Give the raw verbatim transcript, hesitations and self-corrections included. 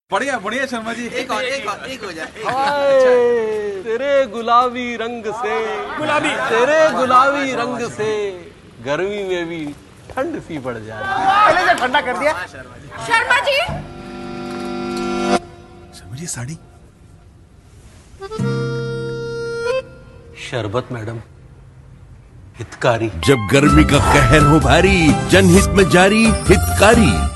बढ़िया बढ़िया शर्मा जी। एक और एक और एक हो जाए। हाय तेरे गुलाबी रंग से, गुलाबी तेरे गुलाबी रंग से गर्मी में भी ठंड सी पड़ जा रही है। पहले से ठंडा कर दिया। शर्मा जी, शर्मा जी साड़ी। शरबत मैडम, हितकारी। जब गर्मी का कहर हो भारी, जनहित में जारी हितकारी।